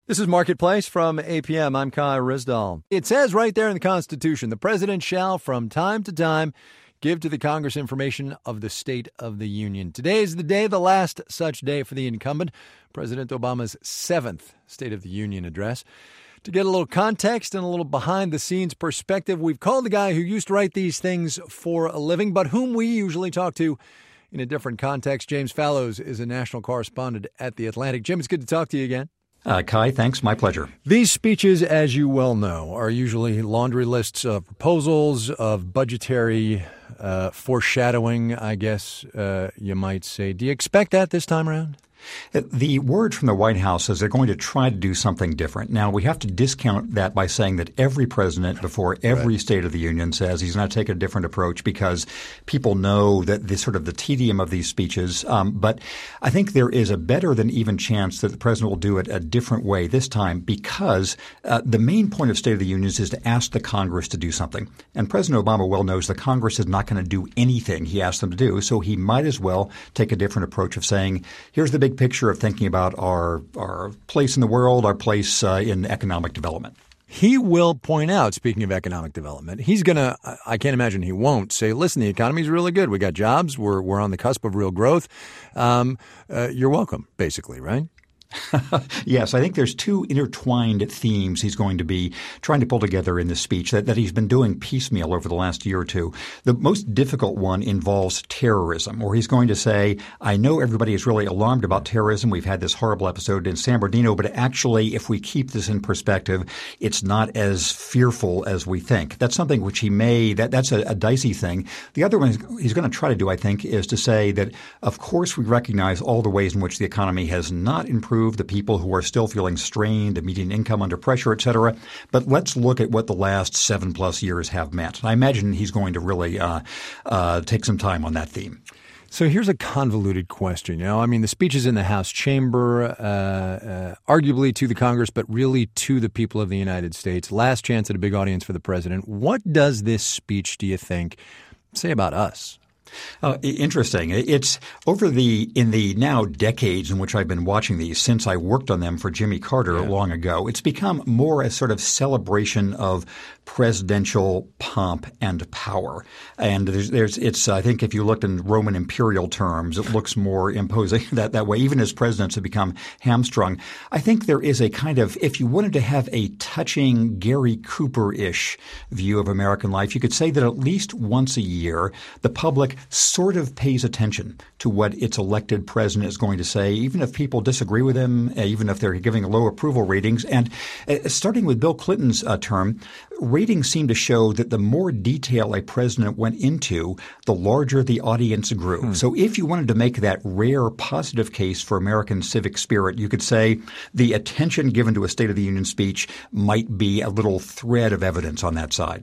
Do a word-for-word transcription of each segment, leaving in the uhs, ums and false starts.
This is Marketplace from A P M. I'm Kai Rizdal. It says right there in the Constitution, the president shall from time to time give to the Congress information of the State of the Union. Today is the day, the last such day for the incumbent, President Obama's seventh State of the Union address. To get a little context and a little behind-the-scenes perspective, we've called the guy who used to write these things for a living, but whom we usually talk to in a different context. James Fallows is a national correspondent at The Atlantic. Jim, it's good to talk to you again. Uh, Kai, thanks. My pleasure. These speeches, as you well know, are usually laundry lists of proposals, of budgetary uh, foreshadowing, I guess uh, you might say. Do you expect that this time around? The word from the White House is they're going to try to do something different. Now, we have to discount that by saying that every president before every right. State of the Union says he's going to take a different approach because people know that the sort of the tedium of these speeches. Um, but I think there is a better than even chance that the president will do it a different way this time because uh, the main point of State of the Union is to ask the Congress to do something. And President Obama well knows the Congress is not going to do anything he asks them to do. So he might as well take a different approach of saying, here's the big picture of thinking about our our place in the world, our place uh, in economic development. He will point out, speaking of economic development, he's going to – I can't imagine he won't say, listen, the economy's really good. We got jobs. We're we're on the cusp of real growth. Um, uh, you're welcome, basically, right? Yes, I think there's two intertwined themes he's going to be trying to pull together in this speech that, that he's been doing piecemeal over the last year or two. The most difficult one involves terrorism, where he's going to say, I know everybody is really alarmed about terrorism. We've had this horrible episode in San Bernardino, but actually, if we keep this in perspective, it's not as fearful as we think. That's something which he may that, – that's a, a dicey thing. The other one he's going to try to do, I think, is to say that, of course, we recognize all the ways in which the economy has not improved, the people who are still feeling strained, the median income under pressure, et cetera. But let's look at what the last seven plus years have meant. I imagine he's going to really uh, uh, take some time on that theme. So here's a convoluted question. You know, I mean, the speech is in the House chamber, uh, uh, arguably to the Congress, but really to the people of the United States. Last chance at a big audience for the president. What does this speech, do you think, say about us? Uh, interesting. It's over the in the now decades in which I've been watching these since I worked on them for Jimmy Carter yeah. long ago. It's become more a sort of celebration of presidential pomp and power. And there's, there's it's I think if you looked in Roman imperial terms, it looks more imposing that that way. Even as presidents have become hamstrung, I think there is a kind of if you wanted to have a touching Gary Cooper-ish view of American life, you could say that at least once a year the public sort of pays attention to what its elected president is going to say, even if people disagree with him, even if they're giving low approval ratings. And uh, starting with Bill Clinton's uh, term, ratings seem to show that the more detail a president went into, the larger the audience grew. Hmm. So if you wanted to make that rare positive case for American civic spirit, you could say the attention given to a State of the Union speech might be a little thread of evidence on that side.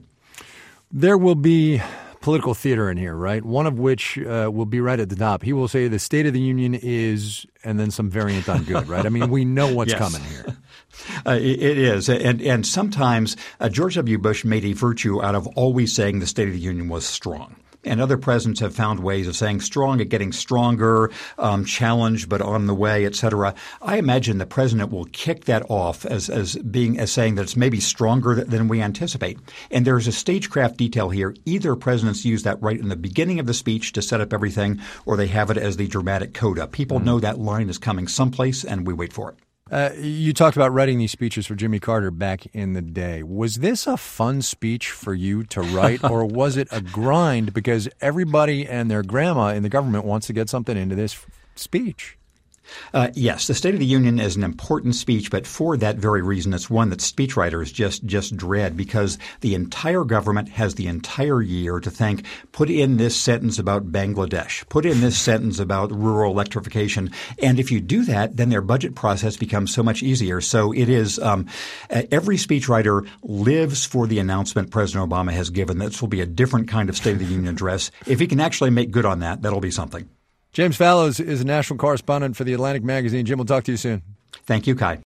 There will be political theater in here, right? One of which uh, will be right at the top. He will say the State of the Union is, and then some variant on good, right? I mean, we know what's yes. coming here. Uh, it, it is. And, and sometimes uh, George W. Bush made a virtue out of always saying the State of the Union was strong. And other presidents have found ways of saying strong at getting stronger, um, challenged but on the way, et cetera. I imagine the president will kick that off as as being as saying that it's maybe stronger than we anticipate. And there's a stagecraft detail here. Either presidents use that right in the beginning of the speech to set up everything, or they have it as the dramatic coda. People mm-hmm. know that line is coming someplace, and we wait for it. Uh, you talked about writing these speeches for Jimmy Carter back in the day. Was this a fun speech for you to write, or was it a grind because everybody and their grandma in the government wants to get something into this f- speech? Uh, yes, the State of the Union is an important speech, but for that very reason, it's one that speechwriters just just dread because the entire government has the entire year to think, put in this sentence about Bangladesh, put in this sentence about rural electrification. And if you do that, then their budget process becomes so much easier. So it is um, every speechwriter lives for the announcement President Obama has given. This will be a different kind of State of the Union address. If he can actually make good on that, that'll be something. James Fallows is a national correspondent for The Atlantic magazine. Jim, we'll talk to you soon. Thank you, Kai.